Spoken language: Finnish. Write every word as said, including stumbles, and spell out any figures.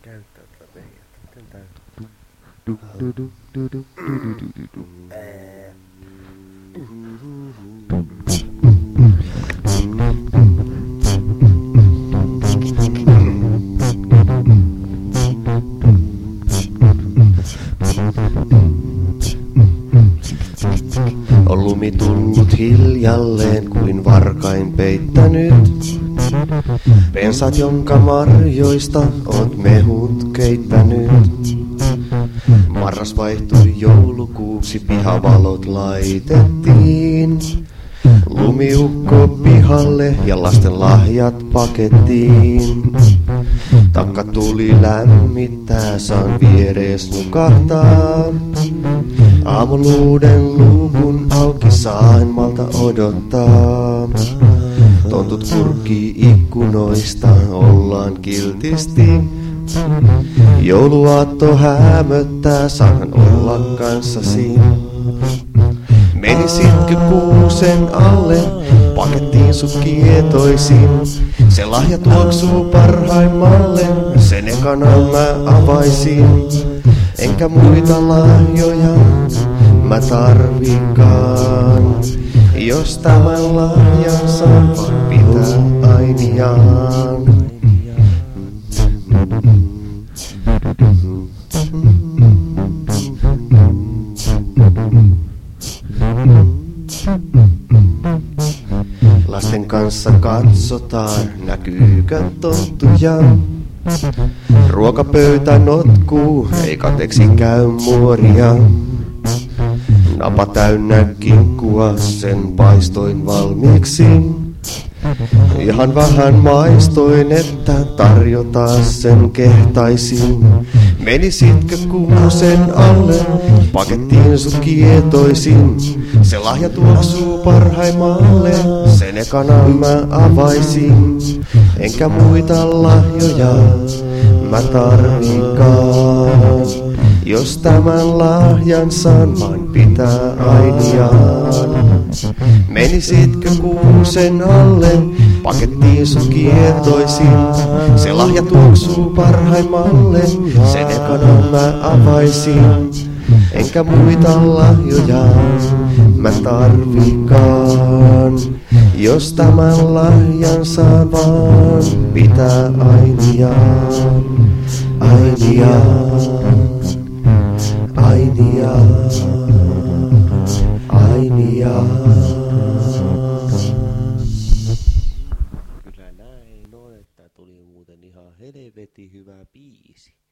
käyttää tätä peliä. Miten tää... Du, du, du, du, du, du, du, du, du, du. Ää. On lumi tullut hiljalleen kuin varkain peittänyt. Pensat, jonka marjoista oot mehut keittänyt. Marras vaihtui joulukuuksi, pihavalot laitettiin. Lumiukko pihalle ja lasten lahjat pakettiin. Takka tuli lämmittää, saan vierees nukahtaa. Aamuluuden luvun auki saan malta odottaa. Tontut kurkii ikkunoista, ollaan kiltisti. Jouluaatto hämöttää, saan olla kanssasi. Menisitkö kuusen alle, pakettiin sut kietoisin. Se lahja tuoksuu parhaimmalle, sen ekana mä avaisin. Enkä muita lahjoja mä tarvikaan. Jos tämän lahjan saan vaan pitää ainiaan. Lasten kanssa katsotaan, näkyykö tonttuja. Ruokapöytä notkuu, ei kateeksi käy muoria. Napa täynnä kinkkua, sen paistoin valmiiksi. Ihan vähän maistoin, että tarjotaan sen kehtaisin. Menisitkö kuusen alle, pakettiin sut kietoisin. Se lahja tuoksuu parhaimmalle, sen ekana mä avaisin. Enkä muita lahjoja mä tarvikaan. Jos tämän lahjan saan vain pitää ainiaan. Menisitkö kuusen alle, pakettiin sut kietoisin. Se lahja tuoksuu parhaimmalle, sen ekana mä avaisin. Enkä muita lahjoja mä tarvikaan. Jos tämän lahjan saan vaan pitää ainiaan. Ainiaan. Ainiaan. Ainiaan. Kyllä näin on, että tuli muuten ihan helvetin hyvä biisi.